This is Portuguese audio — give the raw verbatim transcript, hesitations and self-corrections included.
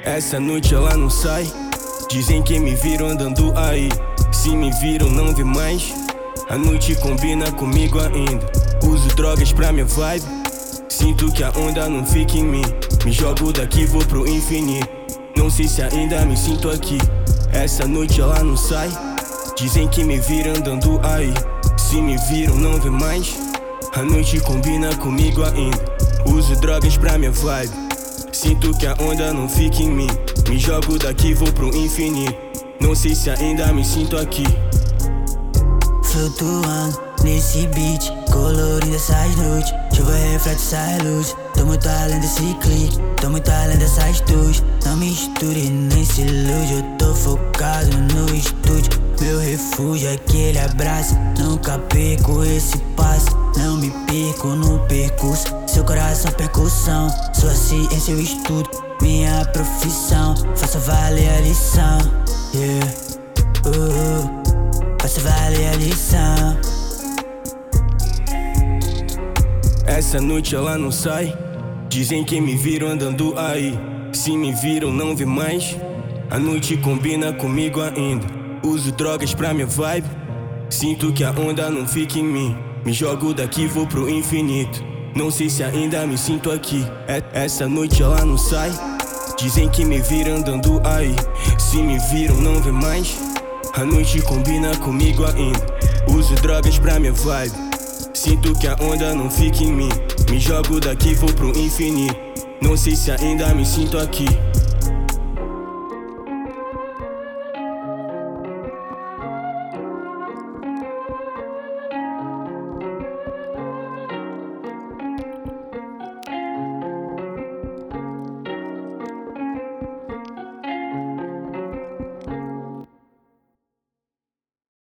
Essa noite ela não sai. Dizem que me viram andando aí. Se me viram não vê mais. A noite combina comigo ainda. Uso drogas pra minha vibe. Sinto que a onda não fica em mim. Me jogo daqui, vou pro infinito. Não sei se ainda me sinto aqui. Essa noite ela não sai. Dizem que me viram andando aí. Se me viram não vê mais. A noite combina comigo ainda. Uso drogas pra minha vibe. Sinto que a onda não fica em mim. Me jogo daqui, vou pro infinito. Não sei se ainda me sinto aqui. Flutuando nesse beat, colorido essas noites. Chuva reflete essas luzes. Tô muito além desse clique, tô muito além dessas tuas. Não misture nem se ilude, eu tô focado no estúdio. Meu refúgio é aquele abraço. Nunca perco esse passo, não me perco no percurso. Seu coração percussão, sua ciência eu estudo. Minha profissão, faça valer a lição. Yeah, uh, uh, faça valer a lição. Essa noite ela não sai. Dizem que me viram andando aí. Se me viram não vê mais. A noite combina comigo ainda. Uso drogas pra minha vibe. Sinto que a onda não fica em mim. Me jogo daqui, vou pro infinito. Não sei se ainda me sinto aqui. Essa noite ela não sai. Dizem que me viram andando aí. Se me viram não vê mais. A noite combina comigo ainda. Uso drogas pra minha vibe. Sinto que a onda não fica em mim. Me jogo daqui, vou pro infinito. Não sei se ainda me sinto aqui.